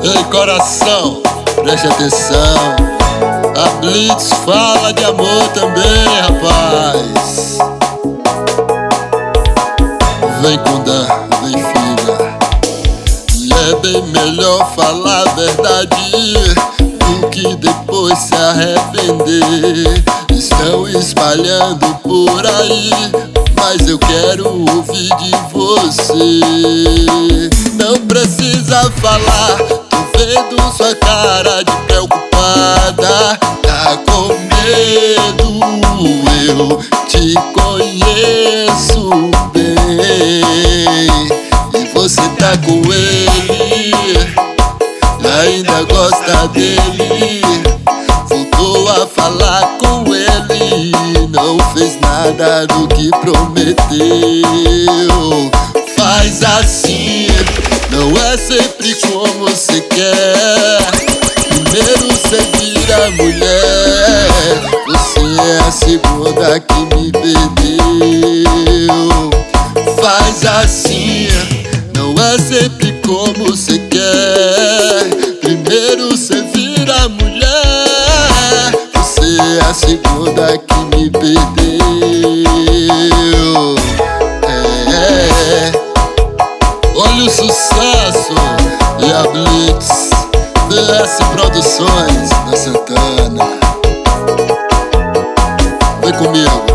Ei, coração, preste atenção. A Blitz fala de amor também, rapaz. Vem com Dan, vem filha. E é bem melhor falar a verdade do que depois se arrepender. Estão espalhando por aí, mas eu quero ouvir de você. Não precisa falar, tô vendo sua cara de preocupada. Tá com medo, eu te conheço bem. E você tá com ele, ainda gosta dele. Voltou a falar com ele, não fez nada do que prometeu. Faz assim, não é sempre como você quer. Primeiro você vira mulher, você é a segunda que me perdeu. Faz assim, não é sempre como você quer. Primeiro você vira mulher, você é a segunda que me perdeu. Olha o sucesso e a Blitz, DS Produções da Santana. Vem comigo.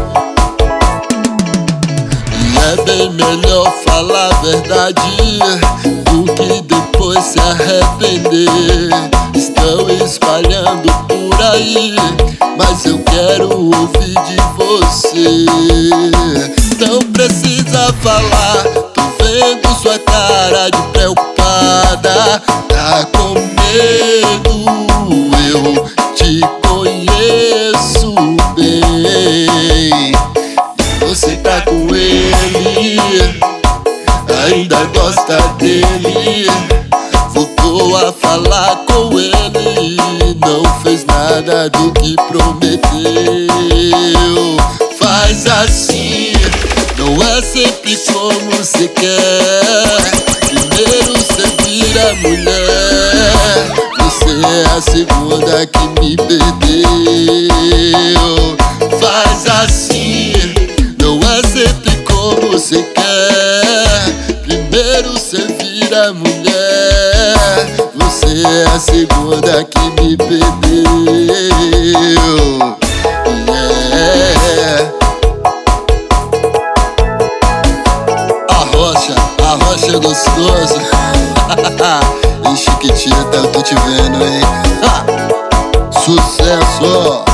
E é bem melhor falar a verdade do que depois se arrepender. Estão espalhando por aí, mas eu quero ouvir de você. Não precisa falar, tô vendo sua cara de preocupada. Tá com medo, eu te conheço bem. E você tá com ele, ainda gosta dele. Voltou a falar com ele, não fez nada do que prometeu. Faz assim, não é sempre como você quer. Primeiro você vira mulher, você é a segunda que me perdeu. Faz assim, não é sempre como você quer. Primeiro você vira mulher, você é a segunda que me perdeu. Arrocha é gostoso. E Chiquitita, eu tô te vendo, hein? Sucesso!